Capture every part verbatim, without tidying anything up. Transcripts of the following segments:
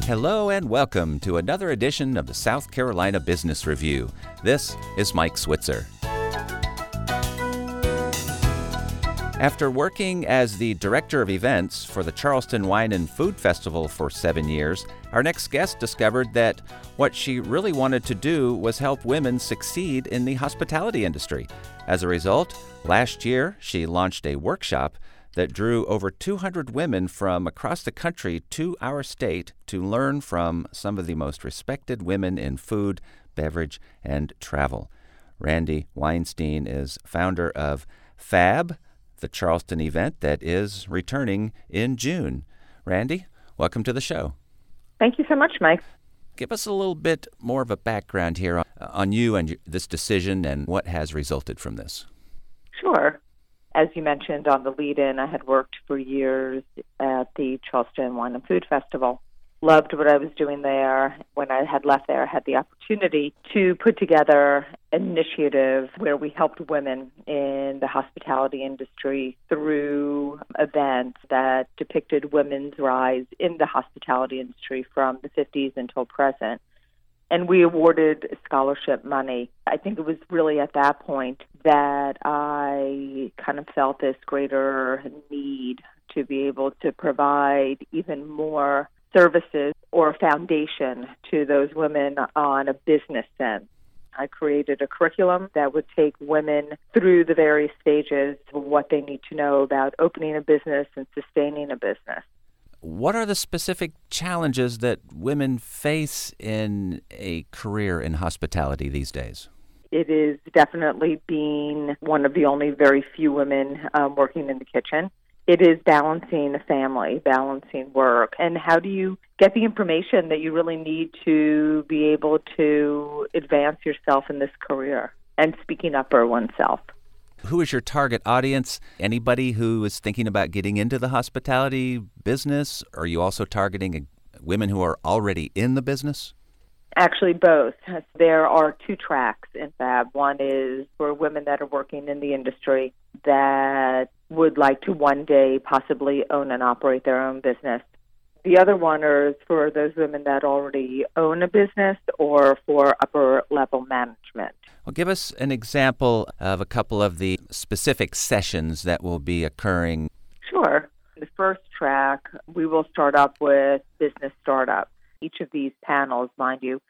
Hello and welcome to another edition of the South Carolina Business Review. This is Mike Switzer. After working as the Director of Events for the Charleston Wine and Food Festival for seven years, our next guest discovered that what she really wanted to do was help women succeed in the hospitality industry. As a result, last year she launched a workshop that drew over two hundred women from across the country to our state to learn from some of the most respected women in food, beverage, and travel. Randi Weinstein is founder of FAB, the Charleston event that is returning in June. Randi, welcome to the show. Thank you so much, Mike. Give us a little bit more of a background here on, on you and this decision and what has resulted from this. Sure. As you mentioned on the lead-in, I had worked for years at the Charleston Wine and Food Festival. Loved what I was doing there. When I had left there, I had the opportunity to put together an initiative where we helped women in the hospitality industry through events that depicted women's rise in the hospitality industry from the fifties until present. And we awarded scholarship money. I think it was really at that point that I kind of felt this greater need to be able to provide even more services or foundation to those women on a business sense. I created a curriculum that would take women through the various stages of what they need to know about opening a business and sustaining a business. What are the specific challenges that women face in a career in hospitality these days? It is definitely being one of the only very few women um, working in the kitchen. It is balancing a family, balancing work, and how do you get the information that you really need to be able to advance yourself in this career and speaking up for oneself. Who is your target audience? Anybody who is thinking about getting into the hospitality business? Are you also targeting women who are already in the business? Actually, both. There are two tracks in FAB. One is for women that are working in the industry that would like to one day possibly own and operate their own business. The other one is for those women that already own a business or for upper-level management. Well, give us an example of a couple of the specific sessions that will be occurring. Sure. The first track, we will start up with business startup. Each of these panels, mind you,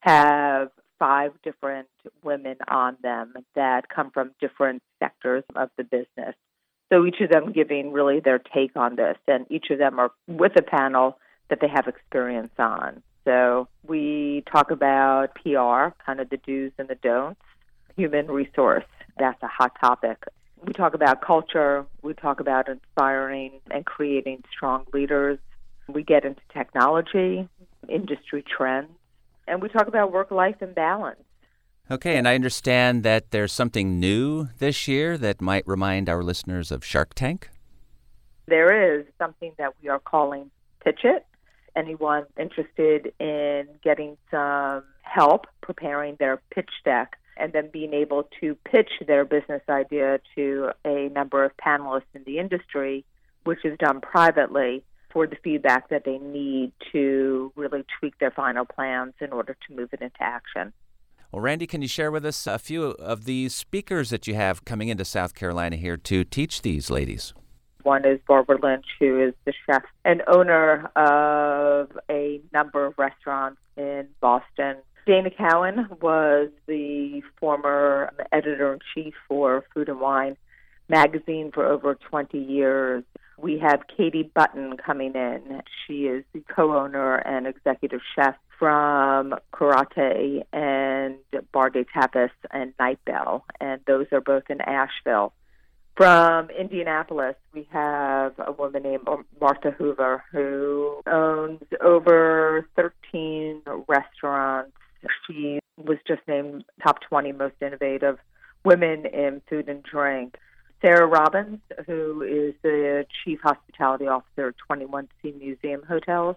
have five different women on them that come from different sectors of the business. So each of them giving really their take on this, and each of them are with a panel that they have experience on. So we talk about P R, kind of the do's and the don'ts, human resource, that's a hot topic. We talk about culture, we talk about inspiring and creating strong leaders. We get into technology, industry trends, and we talk about work-life and balance. Okay, and I understand that there's something new this year that might remind our listeners of Shark Tank. There is something that we are calling Pitch It. Anyone interested in getting some help preparing their pitch deck and then being able to pitch their business idea to a number of panelists in the industry, which is done privately, for the feedback that they need to really tweak their final plans in order to move it into action. Well, Randi, can you share with us a few of the speakers that you have coming into South Carolina here to teach these ladies? One is Barbara Lynch, who is the chef and owner of a number of restaurants in Boston. Dana Cowan was the former editor-in-chief for Food and Wine magazine for over twenty years. We have Katie Button coming in. She is the co-owner and executive chef from Karate and Bar de Tapas and Night Bell, and those are both in Asheville. From Indianapolis, we have a woman named Martha Hoover, who owns over thirteen restaurants. She was just named top twenty most innovative women in food and drink. Sarah Robbins, who is the Chief Hospitality Officer at twenty-one C Museum Hotels,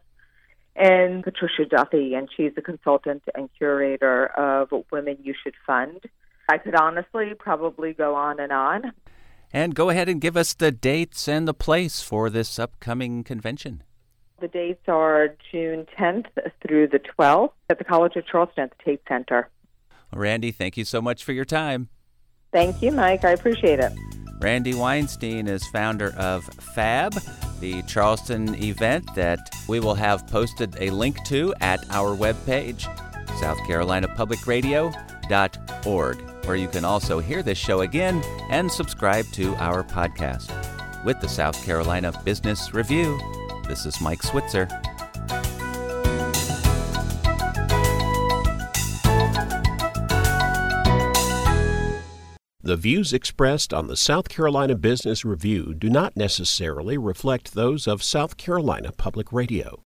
and Patricia Duffy, and she's a consultant and curator of Women You Should Fund. I could honestly probably go on and on. And go ahead and give us the dates and the place for this upcoming convention. The dates are June tenth through the twelfth at the College of Charleston at the Tate Center. Randy, thank you so much for your time. Thank you, Mike. I appreciate it. Randy Weinstein is founder of FAB, the Charleston event that we will have posted a link to at our webpage, south carolina public radio dot org, where you can also hear this show again and subscribe to our podcast. With the South Carolina Business Review, this is Mike Switzer. The views expressed on the South Carolina Business Review do not necessarily reflect those of South Carolina Public Radio.